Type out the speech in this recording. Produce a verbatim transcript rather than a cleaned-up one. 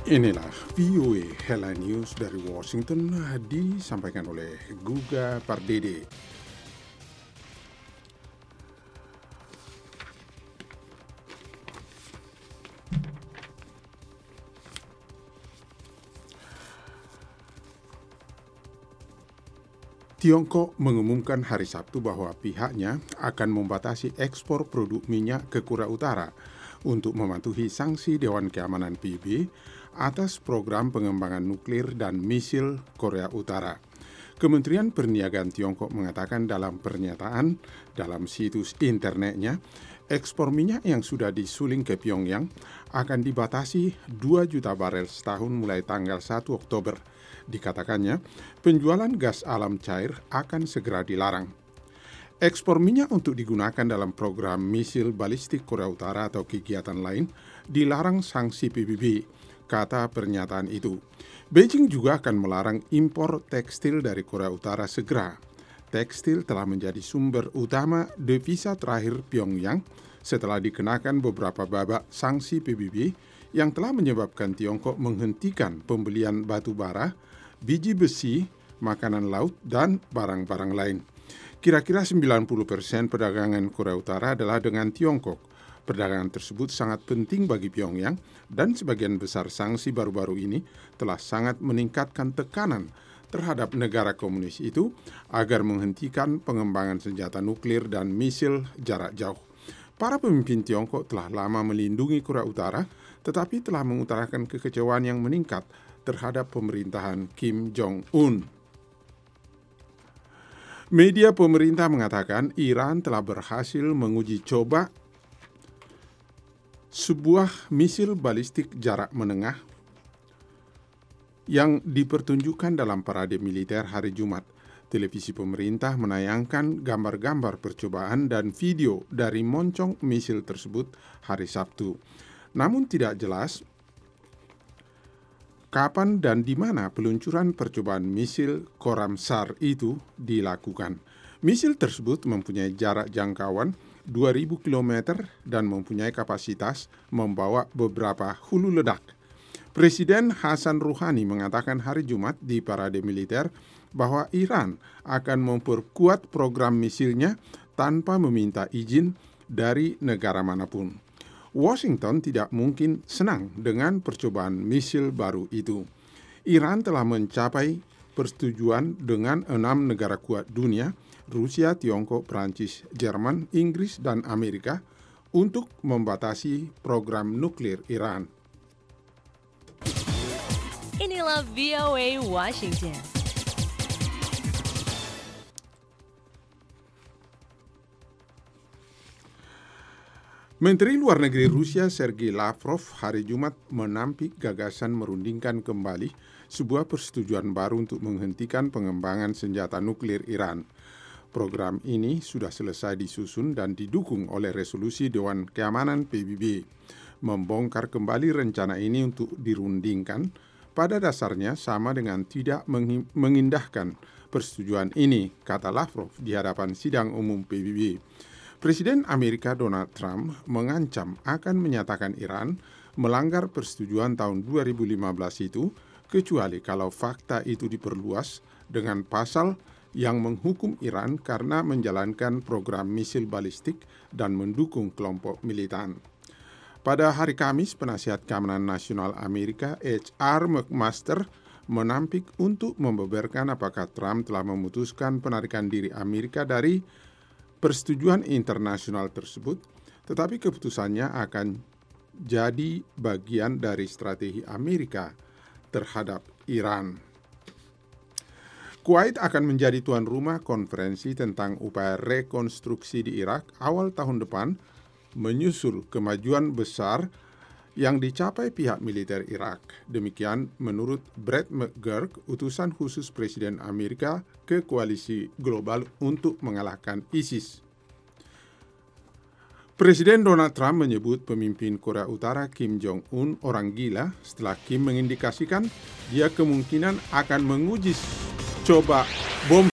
Inilah V O A Headline News dari Washington disampaikan oleh Guga Pardede. Tiongkok mengumumkan hari Sabtu bahwa pihaknya akan membatasi ekspor produk minyak ke Korea Utara untuk mematuhi sanksi Dewan Keamanan P B B atas program pengembangan nuklir dan misil Korea Utara. Kementerian Perniagaan Tiongkok mengatakan dalam pernyataan dalam situs internetnya, ekspor minyak yang sudah disuling ke Pyongyang akan dibatasi dua juta barel setahun mulai tanggal satu Oktober. Dikatakannya, penjualan gas alam cair akan segera dilarang. Ekspor minyak untuk digunakan dalam program misil balistik Korea Utara atau kegiatan lain dilarang sanksi P B B, kata pernyataan itu. Beijing juga akan melarang impor tekstil dari Korea Utara segera. Tekstil telah menjadi sumber utama devisa terakhir Pyongyang setelah dikenakan beberapa babak sanksi P B B yang telah menyebabkan Tiongkok menghentikan pembelian batu bara, biji besi, makanan laut, dan barang-barang lain. Kira-kira sembilan puluh persen perdagangan Korea Utara adalah dengan Tiongkok. Perdagangan tersebut sangat penting bagi Pyongyang dan sebagian besar sanksi baru-baru ini telah sangat meningkatkan tekanan terhadap negara komunis itu agar menghentikan pengembangan senjata nuklir dan misil jarak jauh. Para pemimpin Tiongkok telah lama melindungi Korea Utara, tetapi telah mengutarakan kekecewaan yang meningkat terhadap pemerintahan Kim Jong-un. Media pemerintah mengatakan Iran telah berhasil menguji coba sebuah misil balistik jarak menengah yang dipertunjukkan dalam parade militer hari Jumat. Televisi pemerintah menayangkan gambar-gambar percobaan dan video dari moncong misil tersebut hari Sabtu. Namun tidak jelas kapan dan di mana peluncuran percobaan misil Khorramshahr itu dilakukan. Misil tersebut mempunyai jarak jangkauan dua ribu kilometer dan mempunyai kapasitas membawa beberapa hulu ledak. Presiden Hasan Rouhani mengatakan hari Jumat di parade militer bahwa Iran akan memperkuat program misilnya tanpa meminta izin dari negara manapun. Washington tidak mungkin senang dengan percobaan misil baru itu. Iran telah mencapai persetujuan dengan enam negara kuat dunia, Rusia, Tiongkok, Prancis, Jerman, Inggris, dan Amerika, untuk membatasi program nuklir Iran. Inilah V O A Washington. Menteri Luar Negeri Rusia Sergei Lavrov hari Jumat menampik gagasan merundingkan kembali sebuah persetujuan baru untuk menghentikan pengembangan senjata nuklir Iran. Program ini sudah selesai disusun dan didukung oleh resolusi Dewan Keamanan P B B. Membongkar kembali rencana ini untuk dirundingkan pada dasarnya sama dengan tidak mengindahkan persetujuan ini, kata Lavrov di hadapan sidang umum P B B. Presiden Amerika Donald Trump mengancam akan menyatakan Iran melanggar persetujuan tahun dua ribu lima belas itu, kecuali kalau fakta itu diperluas dengan pasal yang menghukum Iran karena menjalankan program misil balistik dan mendukung kelompok militan. Pada hari Kamis, Penasihat Keamanan Nasional Amerika H R McMaster menampik untuk membeberkan apakah Trump telah memutuskan penarikan diri Amerika dari persetujuan internasional tersebut, tetapi keputusannya akan jadi bagian dari strategi Amerika terhadap Iran. Kuwait akan menjadi tuan rumah konferensi tentang upaya rekonstruksi di Irak awal tahun depan, menyusul kemajuan besar yang dicapai pihak militer Irak. Demikian menurut Brett McGurk, utusan khusus Presiden Amerika ke koalisi global untuk mengalahkan ISIS. Presiden Donald Trump menyebut pemimpin Korea Utara Kim Jong-un orang gila setelah Kim mengindikasikan dia kemungkinan akan menguji coba bom